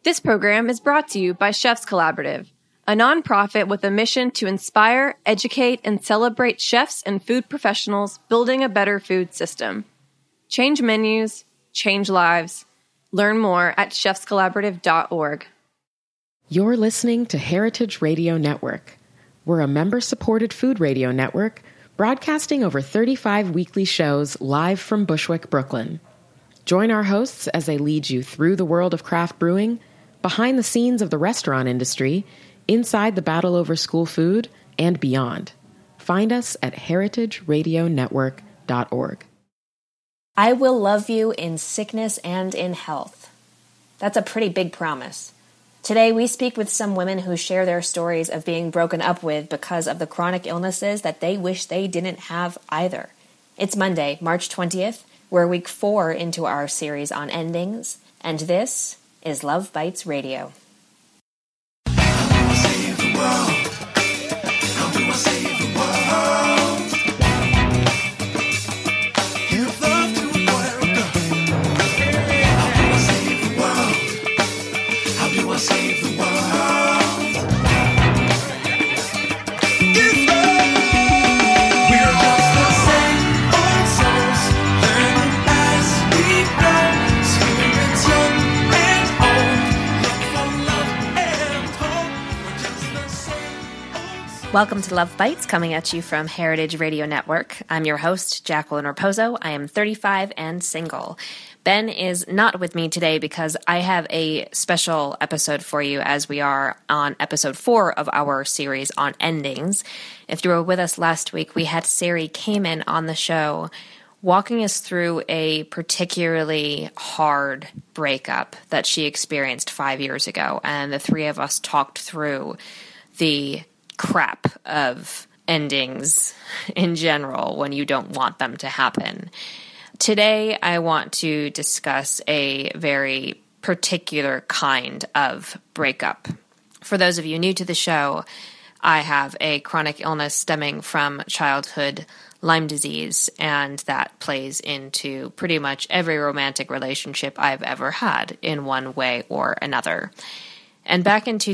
This program is brought to you by Chefs Collaborative, a nonprofit with a mission to inspire, educate, and celebrate chefs and food professionals building a better food system. Change menus, change lives. Learn more at chefscollaborative.org. You're listening to Heritage Radio Network. We're a member-supported food radio network broadcasting over 35 weekly shows live from Bushwick, Brooklyn. Join our hosts as they lead you through the world of craft brewing, behind the scenes of the restaurant industry, inside the battle over school food, and beyond. Find us at heritageradionetwork.org. I will love you in sickness and in health. That's a pretty big promise. Today, we speak with some women who share their stories of being broken up with because of the chronic illnesses that they wish they didn't have either. It's Monday, March 20th. We're week 4 into our series on endings, and this is Love Bites Radio. Welcome to Love Bites, coming at you from Heritage Radio Network. I'm your host, Jacqueline Raposo. I am 35 and single. Ben is not with me today because I have a special episode for you as we are on episode 4 of our series on endings. If you were with us last week, we had Sari Kamen on the show walking us through a particularly hard breakup that she experienced 5 years ago. And the three of us talked through the crap of endings in general when you don't want them to happen. Today, I want to discuss a very particular kind of breakup. For those of you new to the show, I have a chronic illness stemming from childhood Lyme disease, and that plays into pretty much every romantic relationship I've ever had in one way or another. And back in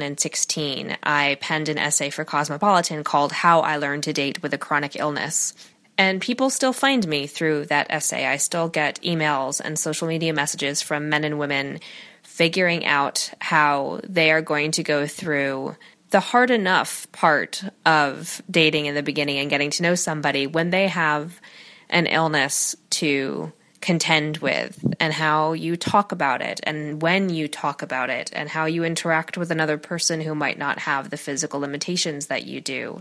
2016, I penned an essay for Cosmopolitan called How I Learned to Date with a Chronic Illness. And people still find me through that essay. I still get emails and social media messages from men and women figuring out how they are going to go through the hard enough part of dating in the beginning and getting to know somebody when they have an illness to contend with, and how you talk about it and when you talk about it and how you interact with another person who might not have the physical limitations that you do.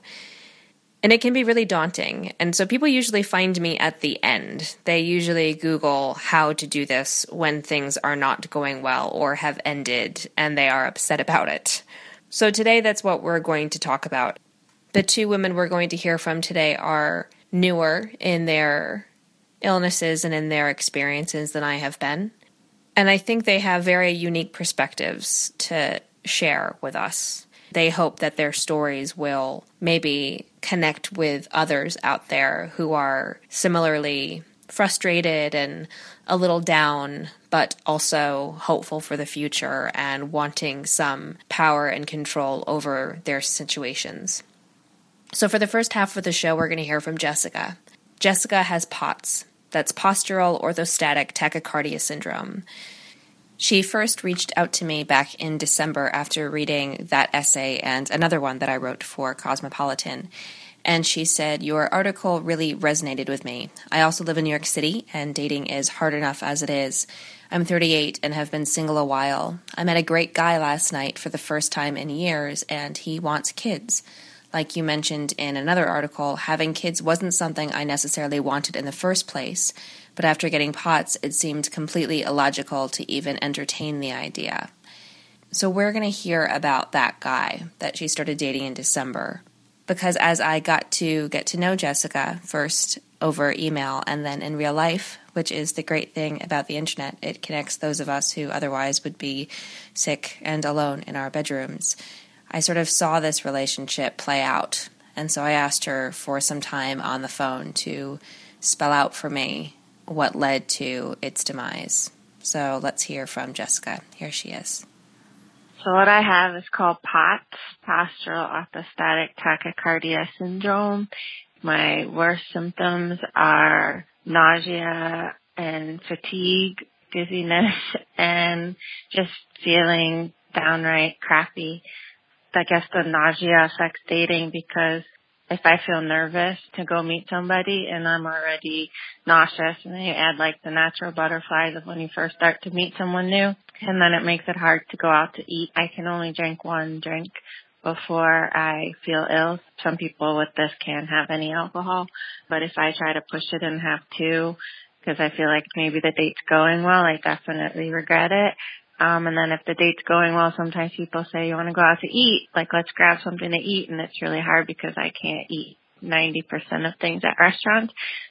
And it can be really daunting. And so people usually find me at the end. They usually Google how to do this when things are not going well or have ended and they are upset about it. So today that's what we're going to talk about. The two women we're going to hear from today are newer in their illnesses and in their experiences than I have been. And I think they have very unique perspectives to share with us. They hope that their stories will maybe connect with others out there who are similarly frustrated and a little down, but also hopeful for the future and wanting some power and control over their situations. So for the first half of the show, we're going to hear from Jessica. Jessica has POTS. That's postural orthostatic tachycardia syndrome. She first reached out to me back in December after reading that essay and another one that I wrote for Cosmopolitan. And she said, "Your article really resonated with me. I also live in New York City, and dating is hard enough as it is. I'm 38 and have been single a while. I met a great guy last night for the first time in years, and he wants kids. Like you mentioned in another article, having kids wasn't something I necessarily wanted in the first place, but after getting POTS, it seemed completely illogical to even entertain the idea." So we're going to hear about that guy that she started dating in December, because as I got to get to know Jessica, first over email and then in real life, which is the great thing about the internet, it connects those of us who otherwise would be sick and alone in our bedrooms. I sort of saw this relationship play out, and so I asked her for some time on the phone to spell out for me what led to its demise. So let's hear from Jessica. Here she is. So what I have is called POTS, postural orthostatic tachycardia syndrome. My worst symptoms are nausea and fatigue, dizziness, and just feeling downright crappy. I guess the nausea affects dating because if I feel nervous to go meet somebody and I'm already nauseous, and then you add like the natural butterflies of when you first start to meet someone new, and then it makes it hard to go out to eat. I can only drink one drink before I feel ill. Some people with this can't have any alcohol, but if I try to push it and have two, because I feel like maybe the date's going well, I definitely regret it. And then if the date's going well, sometimes people say, you want to go out to eat? Like, let's grab something to eat. And it's really hard because I can't eat 90% of things at restaurants.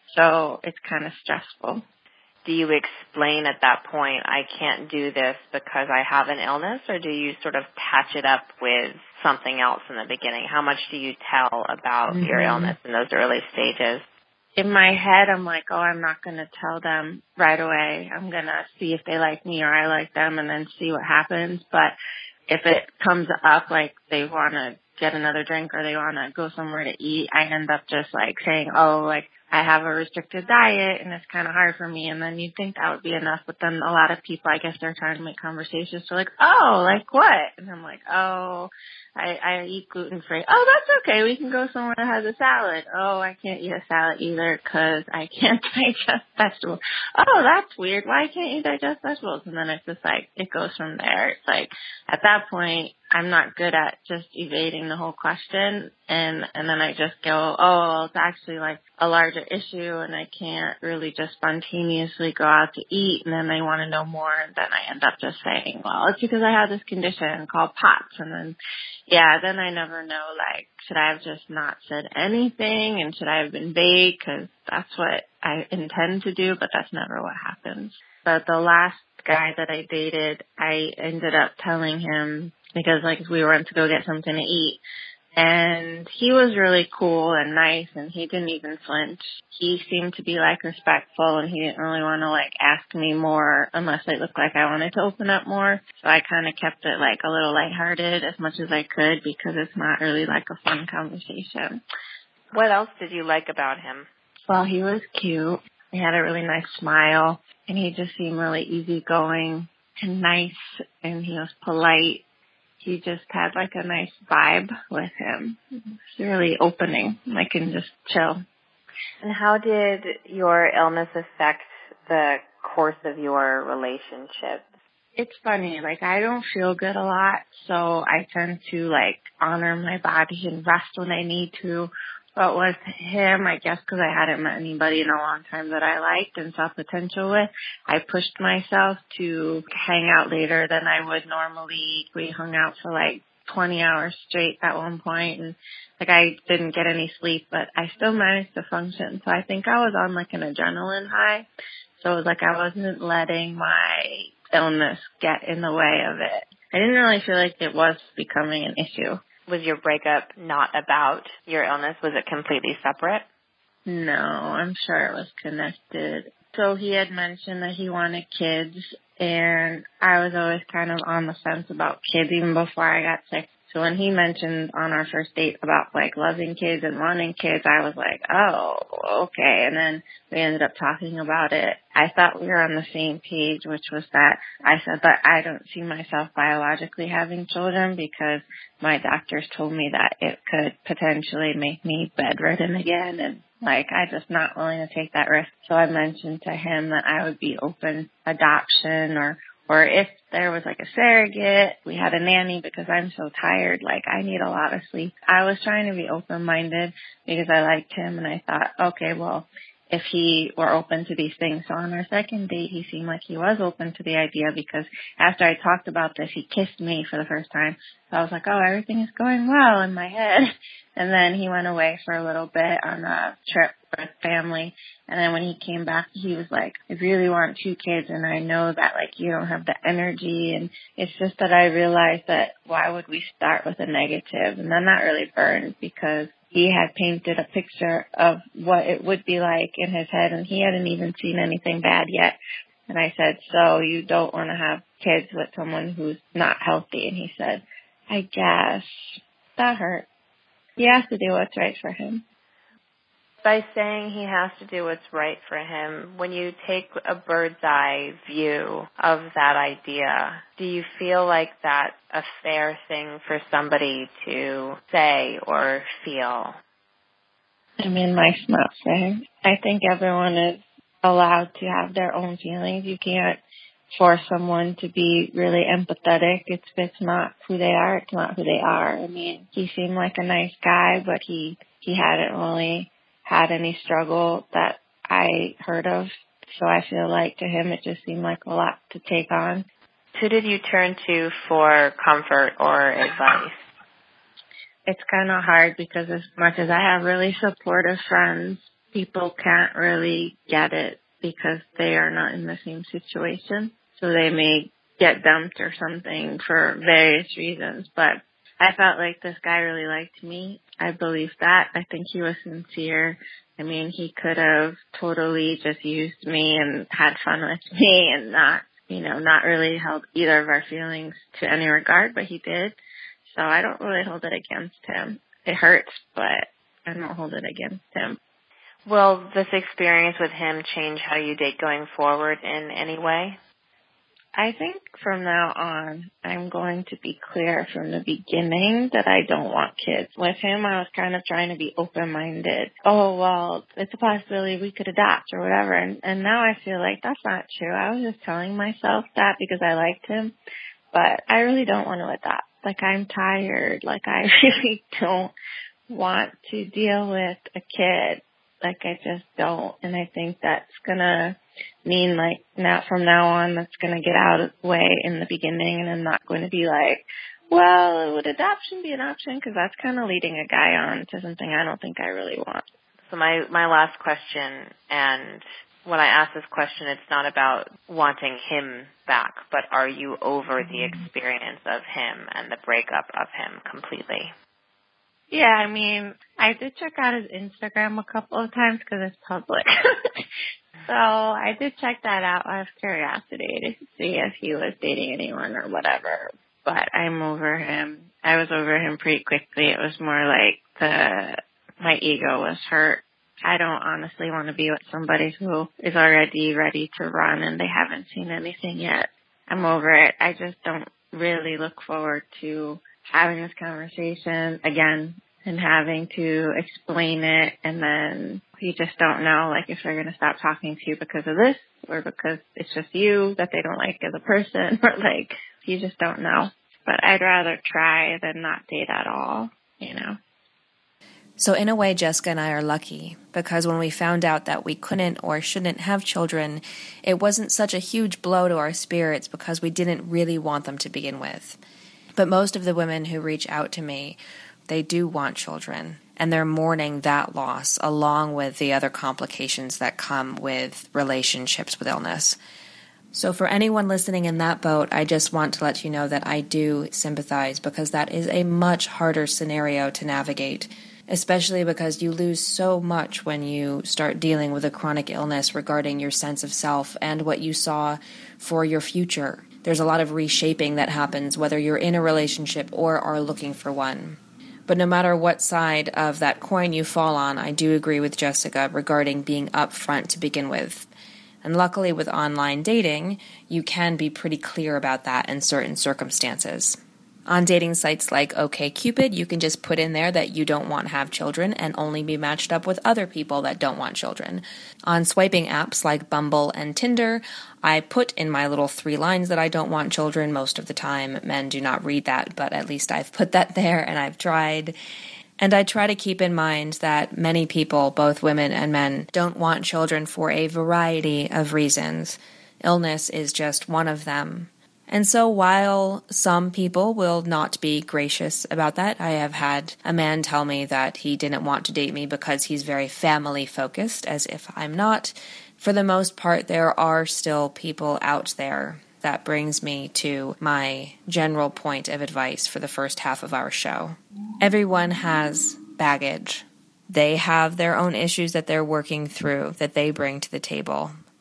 So it's kind of stressful. Do you explain at that point, I can't do this because I have an illness, or do you sort of patch it up with something else in the beginning? How much do you tell about your illness in those early stages? In my head, I'm like, oh, I'm not going to tell them right away. I'm going to see if they like me or I like them and then see what happens. But if it comes up like they want to get another drink or they want to go somewhere to eat, I end up just like saying, oh, like I have a restricted diet and it's kind of hard for me. And then you'd think that would be enough. But then a lot of people, I guess they're trying to make conversations. So like, oh, like what? And I'm like, oh, I eat gluten-free. Oh, that's okay. We can go somewhere that has a salad. Oh, I can't eat a salad either because I can't digest vegetables. Oh, that's weird. Why can't you digest vegetables? And then it's just like, it goes from there. It's like, at that point, I'm not good at just evading the whole question. And then I just go, oh, it's actually like a larger issue and I can't really just spontaneously go out to eat. And then they want to know more. And then I end up just saying, well, it's because I have this condition called POTS. And then, yeah, then I never know, like, should I have just not said anything and should I have been vague? Because that's what I intend to do, but that's never what happens. But the last guy that I dated, I ended up telling him because, like, we went to go get something to eat. And he was really cool and nice, and he didn't even flinch. He seemed to be, like, respectful, and he didn't really want to, like, ask me more unless it looked like I wanted to open up more. So I kind of kept it, like, a little lighthearted as much as I could because it's not really, like, a fun conversation. What else did you like about him? Well, he was cute. He had a really nice smile, and he just seemed really easygoing and nice, and he was polite. He just had like a nice vibe with him. It's really opening. I can just chill. And how did your illness affect the course of your relationship? It's funny. Like, I don't feel good a lot, so I tend to like honor my body and rest when I need to. But with him, I guess because I hadn't met anybody in a long time that I liked and saw potential with, I pushed myself to hang out later than I would normally. We hung out for like 20 hours straight at one point, and like I didn't get any sleep, but I still managed to function. So I think I was on like an adrenaline high. So it was like I wasn't letting my illness get in the way of it. I didn't really feel like it was becoming an issue. Was your breakup not about your illness? Was it completely separate? No, I'm sure it was connected. So he had mentioned that he wanted kids, and I was always kind of on the fence about kids even before I got sick. So when he mentioned on our first date about like loving kids and wanting kids, I was like, oh, okay. And then we ended up talking about it. I thought we were on the same page, which was that I said that I don't see myself biologically having children because my doctors told me that it could potentially make me bedridden again. And like, I'm just not willing to take that risk. So I mentioned to him that I would be open adoption or if there was like a surrogate, we had a nanny because I'm so tired, like I need a lot of sleep. I was trying to be open-minded because I liked him and I thought, okay, well, if he were open to these things. So on our second date, he seemed like he was open to the idea because after I talked about this, he kissed me for the first time. So I was like, oh, everything is going well in my head. And then he went away for a little bit on a trip with family. And then when he came back, he was like, I really want 2 kids. And I know that like you don't have the energy. And it's just that I realized that why would we start with a negative? And then that really burned because he had painted a picture of what it would be like in his head, and he hadn't even seen anything bad yet. And I said, so you don't want to have kids with someone who's not healthy? And he said, I guess. That hurt. He has to do what's right for him. By saying he has to do what's right for him, when you take a bird's eye view of that idea, do you feel like that's a fair thing for somebody to say or feel? I mean, life's not fair. I think everyone is allowed to have their own feelings. You can't force someone to be really empathetic. If it's not who they are, it's not who they are. I mean, he seemed like a nice guy, but he hadn't really had any struggle that I heard of. So I feel like to him it just seemed like a lot to take on. Who did you turn to for comfort or advice? It's kind of hard because as much as I have really supportive friends, people can't really get it because they are not in the same situation. So they may get dumped or something for various reasons. But I felt like this guy really liked me. I believe that. I think he was sincere. I mean, he could have totally just used me and had fun with me and not really held either of our feelings to any regard, but he did. So I don't really hold it against him. It hurts, but I don't hold it against him. Will this experience with him change how you date going forward in any way? I think from now on, I'm going to be clear from the beginning that I don't want kids. With him, I was kind of trying to be open-minded. Oh, well, it's a possibility we could adopt or whatever. And now I feel like that's not true. I was just telling myself that because I liked him. But I really don't want to adopt. Like, I'm tired. Like, I really don't want to deal with a kid. Like, I just don't. And I think that's going to mean, like, now from now on, that's going to get out of the way in the beginning. And I'm not going to be like, well, would adoption be an option? Because that's kind of leading a guy on to something I don't think I really want. So my last question, and when I ask this question, it's not about wanting him back, but are you over the experience of him and the breakup of him completely? Yeah, I mean, I did check out his Instagram a couple of times because it's public. So I did check that out out of curiosity to see if he was dating anyone or whatever. But I'm over him. I was over him pretty quickly. It was more like my ego was hurt. I don't honestly want to be with somebody who is already ready to run and they haven't seen anything yet. I'm over it. I just don't really look forward to having this conversation again and having to explain it, and then you just don't know, like, if they're going to stop talking to you because of this or because it's just you that they don't like as a person, or, like, you just don't know. But I'd rather try than not date at all, you know. So in a way, Jessica and I are lucky because when we found out that we couldn't or shouldn't have children, it wasn't such a huge blow to our spirits because we didn't really want them to begin with. But most of the women who reach out to me, they do want children, and they're mourning that loss along with the other complications that come with relationships with illness. So for anyone listening in that boat, I just want to let you know that I do sympathize because that is a much harder scenario to navigate, especially because you lose so much when you start dealing with a chronic illness regarding your sense of self and what you saw for your future. There's a lot of reshaping that happens whether you're in a relationship or are looking for one. But no matter what side of that coin you fall on, I do agree with Jessica regarding being upfront to begin with. And luckily with online dating, you can be pretty clear about that in certain circumstances. On dating sites like OkCupid, you can just put in there that you don't want to have children and only be matched up with other people that don't want children. On swiping apps like Bumble and Tinder, I put in my little 3 lines that I don't want children. Most of the time, men do not read that, but at least I've put that there and I've tried. And I try to keep in mind that many people, both women and men, don't want children for a variety of reasons. Illness is just one of them. And so while some people will not be gracious about that, I have had a man tell me that he didn't want to date me because he's very family-focused, as if I'm not. For the most part, there are still people out there. That brings me to my general point of advice for the first half of our show. Everyone has baggage. They have their own issues that they're working through, that they bring to the table.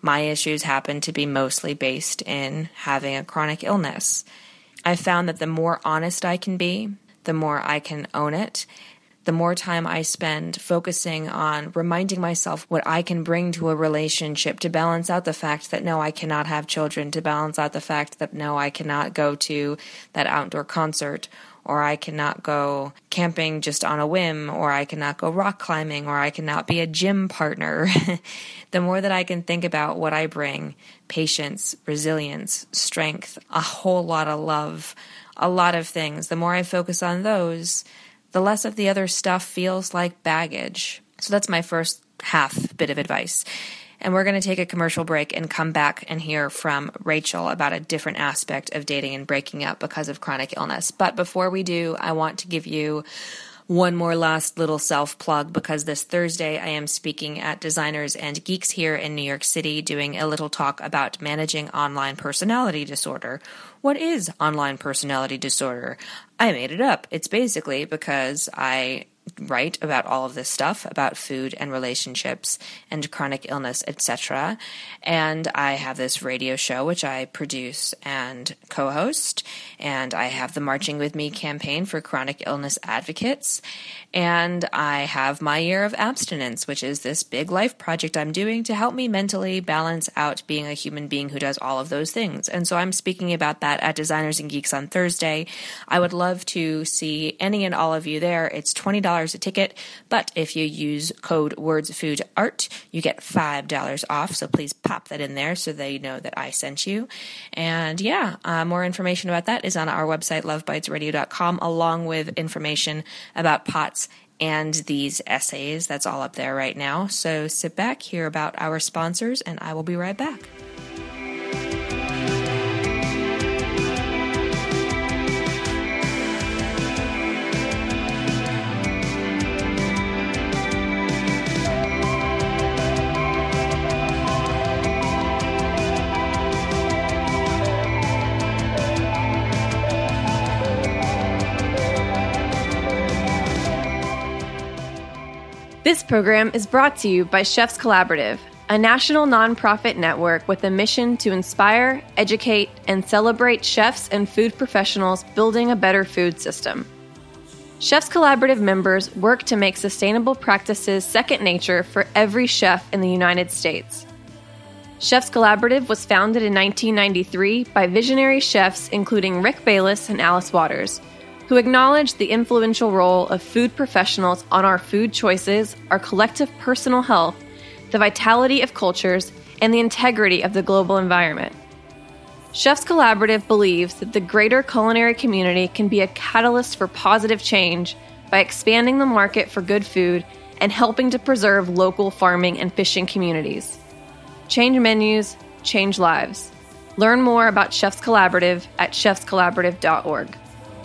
my issues happen to be mostly based in having a chronic illness. I've found that the more honest I can be, the more I can own it, the more time I spend focusing on reminding myself what I can bring to a relationship to balance out the fact that no, I cannot have children, to balance out the fact that no, I cannot go to that outdoor concert, or I cannot go camping just on a whim, or I cannot go rock climbing, or I cannot be a gym partner. The more that I can think about what I bring, patience, resilience, strength, a whole lot of love, a lot of things, the more I focus on those, the less of the other stuff feels like baggage. So that's my first half bit of advice. And we're going to take a commercial break and come back and hear from Rachel about a different aspect of dating and breaking up because of chronic illness. But before we do, I want to give you one more last little self-plug, because this Thursday I am speaking at Designers and Geeks here in New York City, doing a little talk about managing online personality disorder. What is online personality disorder? I made it up. It's basically because I write about all of this stuff, about food and relationships and chronic illness, etc. And I have this radio show which I produce and co-host, and I have the Marching With Me campaign for chronic illness advocates, and I have my Year of Abstinence, which is this big life project I'm doing to help me mentally balance out being a human being who does all of those things. And so I'm speaking about that at Designers and Geeks on Thursday. I would love to see any and all of you there. It's $20 a ticket, but if you use code WordsFoodArt, you get $5 off, so please pop that in there so they know that I sent you. And yeah, more information about that is on our website, lovebitesradio.com, along with information about POTS and these essays. That's all up there right now. So sit back, hear about our sponsors, and I will be right back. This program is brought to you by Chefs Collaborative, a national nonprofit network with a mission to inspire, educate, and celebrate chefs and food professionals building a better food system. Chefs Collaborative members work to make sustainable practices second nature for every chef in the United States. Chefs Collaborative was founded in 1993 by visionary chefs including Rick Bayless and Alice Waters, who acknowledge the influential role of food professionals on our food choices, our collective personal health, the vitality of cultures, and the integrity of the global environment. Chefs Collaborative believes that the greater culinary community can be a catalyst for positive change by expanding the market for good food and helping to preserve local farming and fishing communities. Change menus, change lives. Learn more about Chefs Collaborative at chefscollaborative.org.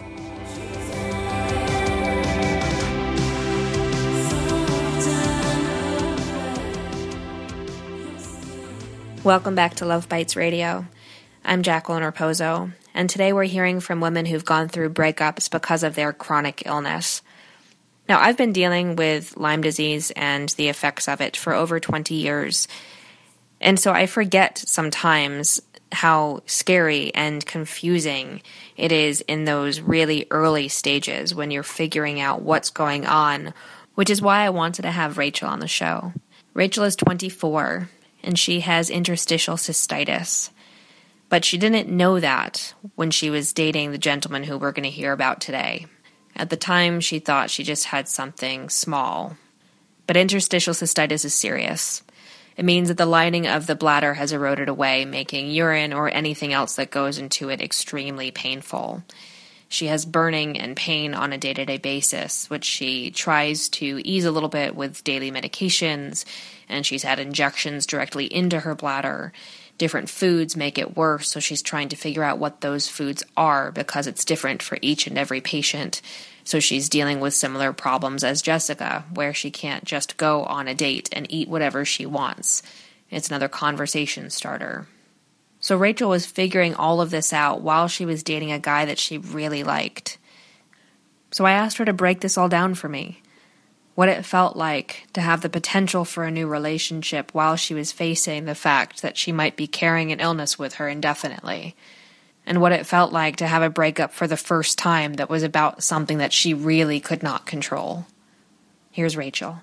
Welcome back to Love Bites Radio. I'm Jacqueline Raposo, and today we're hearing from women who've gone through breakups because of their chronic illness. Now, I've been dealing with Lyme disease and the effects of it for over 20 years, and so I forget sometimes how scary and confusing it is in those really early stages when you're figuring out what's going on, which is why I wanted to have Rachel on the show. Rachel is 24, and she has interstitial cystitis. But she didn't know that when she was dating the gentleman who we're going to hear about today. At the time, she thought she just had something small. But interstitial cystitis is serious. It means that the lining of the bladder has eroded away, making urine or anything else that goes into it extremely painful. She has burning and pain on a day-to-day basis, which she tries to ease a little bit with daily medications, and she's had injections directly into her bladder. Different foods make it worse, so she's trying to figure out what those foods are because it's different for each and every patient. So she's dealing with similar problems as Jessica, where she can't just go on a date and eat whatever she wants. It's another conversation starter. So Rachel was figuring all of this out while she was dating a guy that she really liked. So I asked her to break this all down for me. what it felt like to have the potential for a new relationship while she was facing the fact that she might be carrying an illness with her indefinitely, and what it felt like to have a breakup for the first time that was about something that she really could not control. Here's Rachel.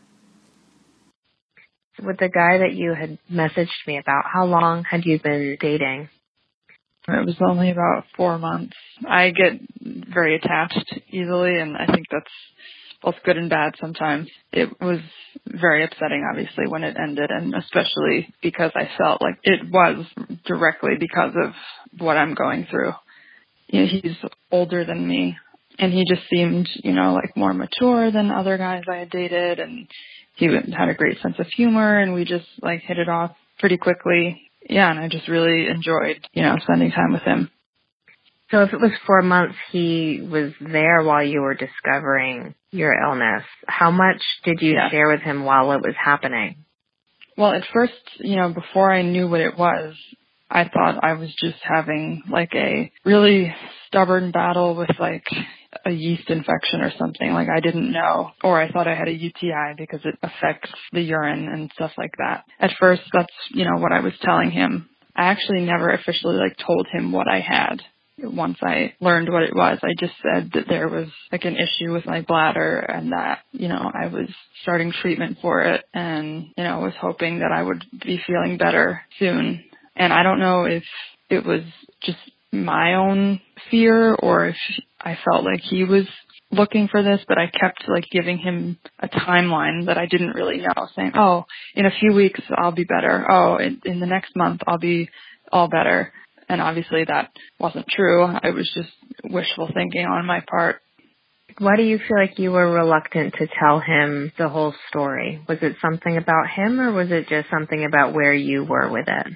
With the guy that you had messaged me about, how long had you been dating? It was only about 4 months. I get very attached easily, and I think that's both good and bad sometimes. It was very upsetting, obviously, when it ended, and especially because I felt like it was directly because of what I'm going through. You know, he's older than me, and he just seemed, like more mature than other guys I had dated, and he had a great sense of humor, and we just hit it off pretty quickly. Yeah, and I just really enjoyed, spending time with him. So if it was 4 months he was there while you were discovering your illness, how much did you share with him while it was happening? Well, at first, before I knew what it was, I thought I was just having a really stubborn battle with a yeast infection or something. I didn't know, or I thought I had a UTI because it affects the urine and stuff like that. At first, that's, what I was telling him. I actually never officially told him what I had. Once I learned what it was, I just said that there was an issue with my bladder and that, I was starting treatment for it and, was hoping that I would be feeling better soon. And I don't know if it was just my own fear or if I felt like he was looking for this, but I kept giving him a timeline that I didn't really know, saying, oh, in a few weeks I'll be better. Oh, in the next month I'll be all better. And obviously that wasn't true. I was just wishful thinking on my part. Why do you feel like you were reluctant to tell him the whole story? Was it something about him or was it just something about where you were with it?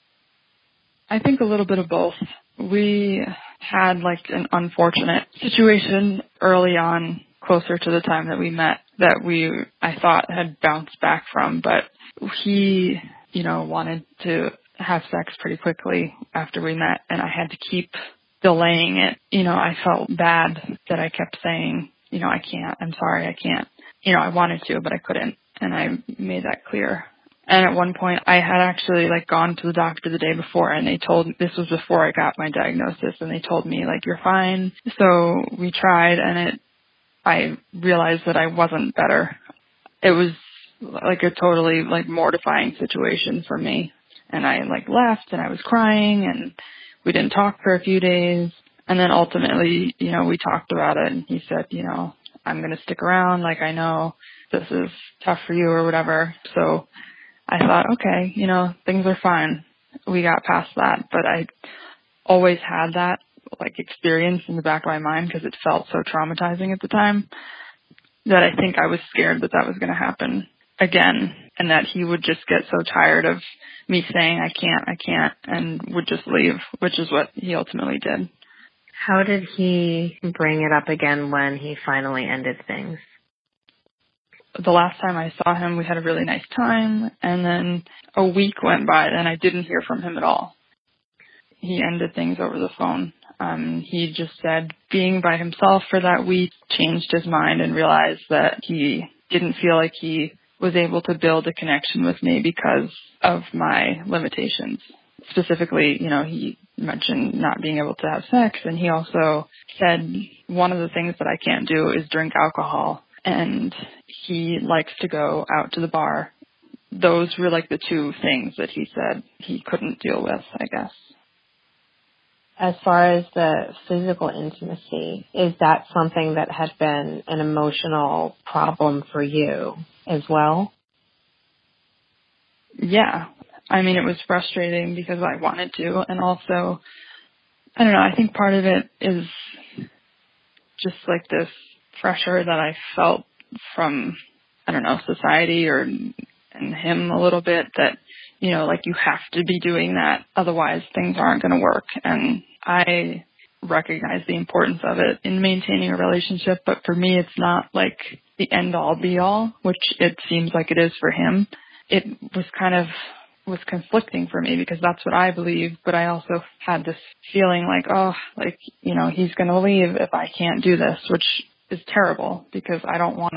I think a little bit of both. We had an unfortunate situation early on, closer to the time that we met, that I thought had bounced back from, but he, wanted to have sex pretty quickly after we met, and I had to keep delaying it. I felt bad that I kept saying, I can't, I'm sorry, I can't. I wanted to, but I couldn't, and I made that clear. And at one point, I had actually gone to the doctor the day before, and they told me, this was before I got my diagnosis, and they told me you're fine. So we tried, and I realized that I wasn't better. It was a totally mortifying situation for me. And I left and I was crying and we didn't talk for a few days. And then ultimately, we talked about it and he said, I'm going to stick around. I know this is tough for you or whatever. So I thought, okay, things are fine. We got past that. But I always had that experience in the back of my mind because it felt so traumatizing at the time that I think I was scared that was going to happen again, and that he would just get so tired of me saying I can't, and would just leave, which is what he ultimately did. How did he bring it up again when he finally ended things? The last time I saw him, we had a really nice time, and then a week went by, and I didn't hear from him at all. He ended things over the phone. He just said being by himself for that week changed his mind and realized that he didn't feel like he was able to build a connection with me because of my limitations. Specifically, he mentioned not being able to have sex, and he also said one of the things that I can't do is drink alcohol, and he likes to go out to the bar. Those were the two things that he said he couldn't deal with, I guess. As far as the physical intimacy, is that something that had been an emotional problem for you as well? Yeah. It was frustrating because I wanted to. And also, I don't know, I think part of it is just this pressure that I felt from, I don't know, society and him a little bit that, you have to be doing that. Otherwise things aren't going to work. And I recognize the importance of it in maintaining a relationship. But for me, it's not the end all be all, which it seems like it is for him. It was conflicting for me because that's what I believe. But I also had this feeling he's going to leave if I can't do this, which is terrible because I don't want to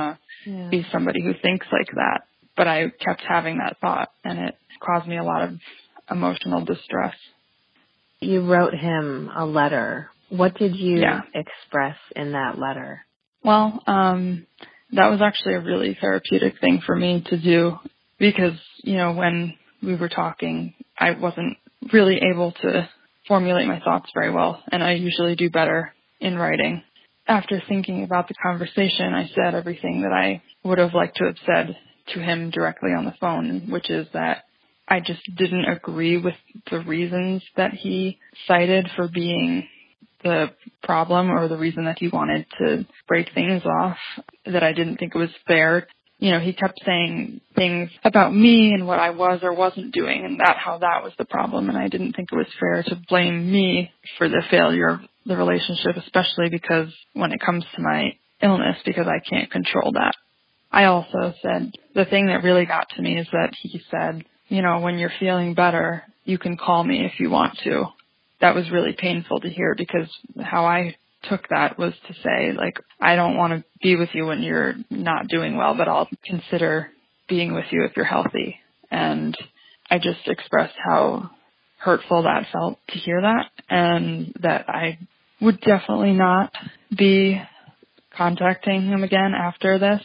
be somebody who thinks like that. But I kept having that thought, and it caused me a lot of emotional distress. You wrote him a letter. What did you Yeah. express in that letter? Well, that was actually a really therapeutic thing for me to do because, when we were talking, I wasn't really able to formulate my thoughts very well, and I usually do better in writing. After thinking about the conversation, I said everything that I would have liked to have said to him directly on the phone, which is that I just didn't agree with the reasons that he cited for being the problem or the reason that he wanted to break things off, that I didn't think it was fair. He kept saying things about me and what I was or wasn't doing and how that was the problem. And I didn't think it was fair to blame me for the failure of the relationship, especially because when it comes to my illness, because I can't control that. I also said the thing that really got to me is that he said, when you're feeling better, you can call me if you want to. That was really painful to hear because how I took that was to say, I don't want to be with you when you're not doing well, but I'll consider being with you if you're healthy. And I just expressed how hurtful that felt to hear that, and that I would definitely not be contacting him again after this.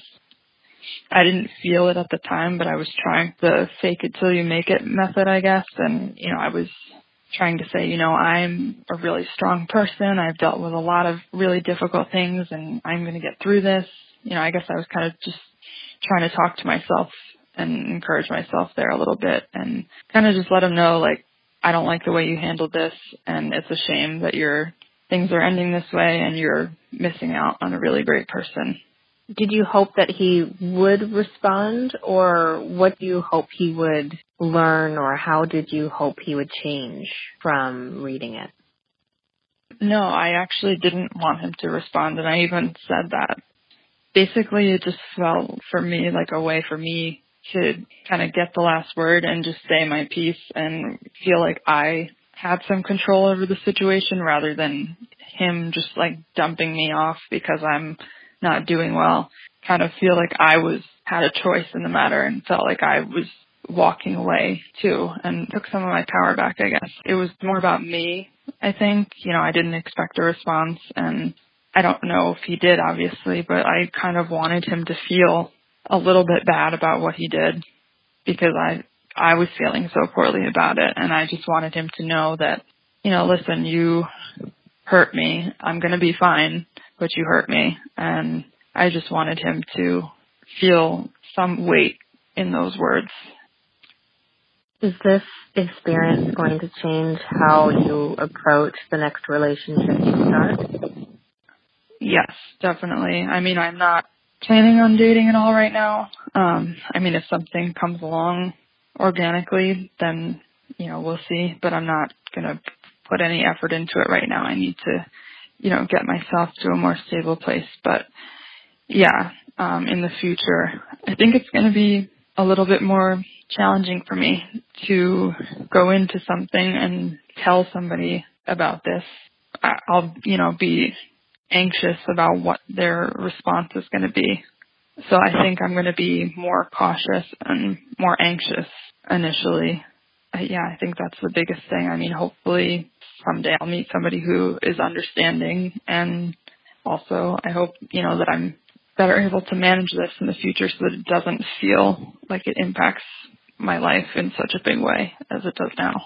I didn't feel it at the time, but I was trying the fake it till you make it method, I guess. And, I was trying to say, I'm a really strong person. I've dealt with a lot of really difficult things and I'm going to get through this. I guess I was kind of just trying to talk to myself and encourage myself there a little bit and kind of just let him know, I don't like the way you handled this and it's a shame that things are ending this way and you're missing out on a really great person. Did you hope that he would respond, or what do you hope he would learn, or how did you hope he would change from reading it? No, I actually didn't want him to respond, and I even said that. Basically, it just felt for me like a way for me to kind of get the last word and just say my piece and feel like I had some control over the situation rather than him just dumping me off because I'm not doing well. Kind of feel like I had a choice in the matter and felt like I was walking away too and took some of my power back, I guess. It was more about me, I think. I didn't expect a response, and I don't know if he did, obviously, but I kind of wanted him to feel a little bit bad about what he did because I was feeling so poorly about it, and I just wanted him to know that, listen, you hurt me. I'm going to be fine, but you hurt me. And I just wanted him to feel some weight in those words. Is this experience going to change how you approach the next relationship you start? Yes, definitely. I'm not planning on dating at all right now. If something comes along organically, then, we'll see. But I'm not going to put any effort into it right now. I need to, get myself to a more stable place. But yeah, in the future, I think it's going to be a little bit more challenging for me to go into something and tell somebody about this. I'll, be anxious about what their response is going to be. So I think I'm going to be more cautious and more anxious initially. I think that's the biggest thing. Hopefully someday I'll meet somebody who is understanding, and also I hope, that I'm better able to manage this in the future so that it doesn't feel like it impacts my life in such a big way as it does now.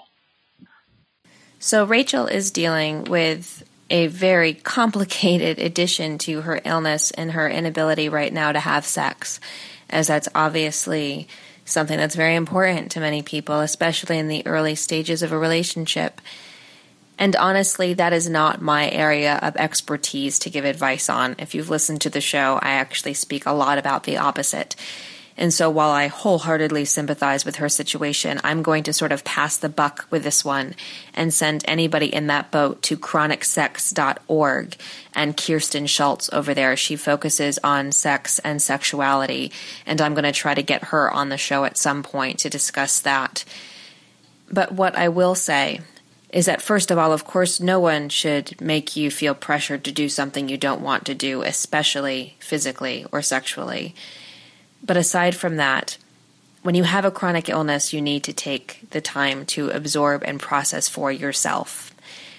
So Rachel is dealing with a very complicated addition to her illness and her inability right now to have sex, as that's obviously something that's very important to many people, especially in the early stages of a relationship. And honestly, that is not my area of expertise to give advice on. If you've listened to the show, I actually speak a lot about the opposite. And so while I wholeheartedly sympathize with her situation, I'm going to sort of pass the buck with this one and send anybody in that boat to chronicsex.org and Kirsten Schultz over there. She focuses on sex and sexuality, and I'm going to try to get her on the show at some point to discuss that. But what I will say is that, first of all, of course, no one should make you feel pressured to do something you don't want to do, especially physically or sexually. But aside from that, when you have a chronic illness, you need to take the time to absorb and process for yourself.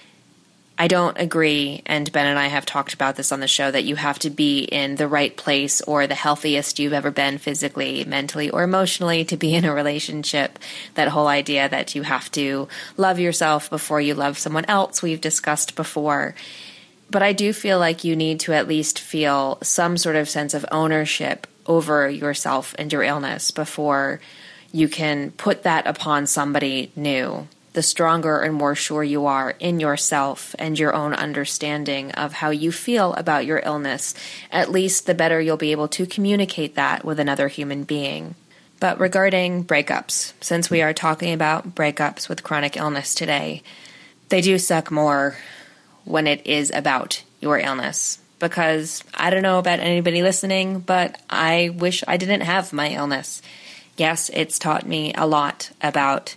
I don't agree, and Ben and I have talked about this on the show, that you have to be in the right place or the healthiest you've ever been physically, mentally, or emotionally to be in a relationship. That whole idea that you have to love yourself before you love someone else, we've discussed before. But I do feel like you need to at least feel some sort of sense of ownership over yourself and your illness before you can put that upon somebody new. The stronger and more sure you are in yourself and your own understanding of how you feel about your illness, at least the better you'll be able to communicate that with another human being. But regarding breakups, since we are talking about breakups with chronic illness today, they do suck more when it is about your illness. Because I don't know about anybody listening, but I wish I didn't have my illness. Yes, it's taught me a lot about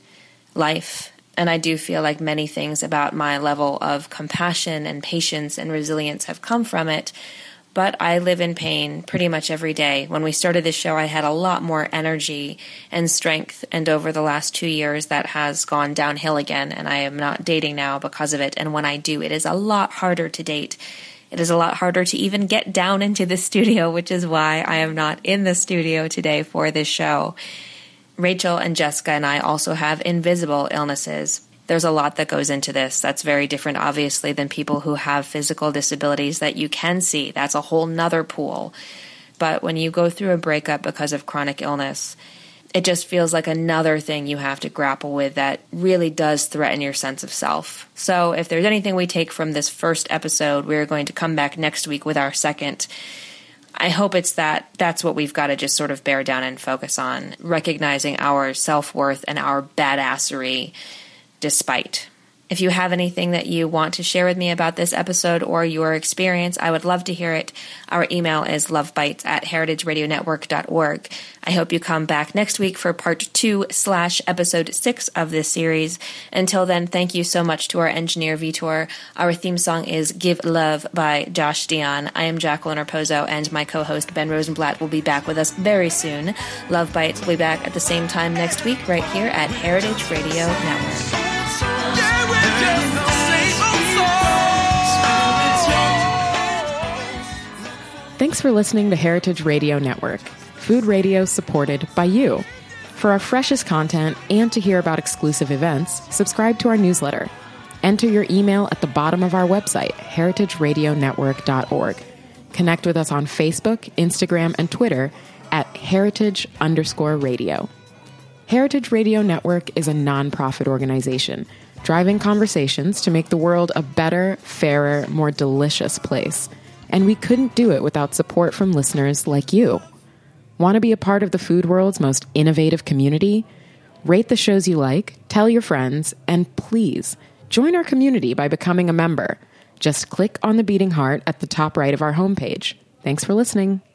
life. And I do feel like many things about my level of compassion and patience and resilience have come from it. But I live in pain pretty much every day. When we started this show, I had a lot more energy and strength. And over the last 2 years, that has gone downhill again. And I am not dating now because of it. And when I do, it is a lot harder to date. It is a lot harder to even get down into the studio, which is why I am not in the studio today for this show. Rachel and Jessica and I also have invisible illnesses. There's a lot that goes into this. That's very different, obviously, than people who have physical disabilities that you can see. That's a whole nother pool. But when you go through a breakup because of chronic illness, it just feels like another thing you have to grapple with that really does threaten your sense of self. So if there's anything we take from this first episode, we're going to come back next week with our second. I hope it's that's what we've got to just sort of bear down and focus on, recognizing our self-worth and our badassery despite. If you have anything that you want to share with me about this episode or your experience, I would love to hear it. Our email is lovebites@heritageradionetwork.org. I hope you come back next week for part 2/episode 6 of this series. Until then, thank you so much to our engineer, Vitor. Our theme song is Give Love by Josh Dion. I am Jacqueline Raposo, and my co-host Ben Rosenblatt will be back with us very soon. Love Bites will be back at the same time next week right here at Heritage Radio Network. Thanks for listening to Heritage Radio Network, food radio supported by you. For our freshest content and to hear about exclusive events, subscribe to our newsletter. Enter your email at the bottom of our website, heritageradionetwork.org. Connect with us on Facebook, Instagram, and Twitter at heritage_radio. Heritage Radio Network is a nonprofit organization driving conversations to make the world a better, fairer, more delicious place. And we couldn't do it without support from listeners like you. Want to be a part of the food world's most innovative community? Rate the shows you like, tell your friends, and please join our community by becoming a member. Just click on the beating heart at the top right of our homepage. Thanks for listening.